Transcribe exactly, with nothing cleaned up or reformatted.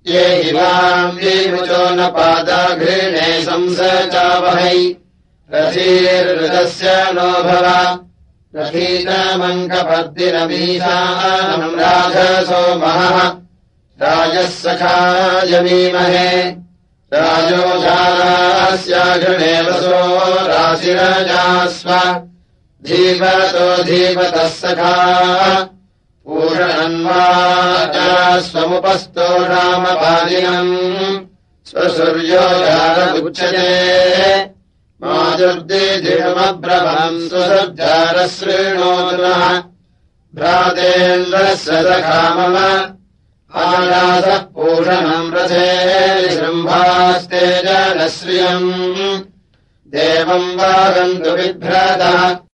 ये हिवाम् विमुचो न पादाघृणे संसचावहै रथीर्ऋतस्य नो भव रथीतमङ्कपर्दिनमीशानम् राजसो महः राजः सखायमीमहे राजोजारास्याघृणे वसो राशिरजास्व धीपतो धीपतः सखा पूषणन्वाजास्वमुपस्तो रामपालिनम् स्वसूर्यो जारमुच्यते माजुर्दिधिमब्रवम् सुसर्जारशृणोतुनः भ्रातेन्द्रस्य सखा मम आयासः पूषणम् रथे शृम्भास्ते जनश्रियम् देवम् वागन्तु बिभ्रतः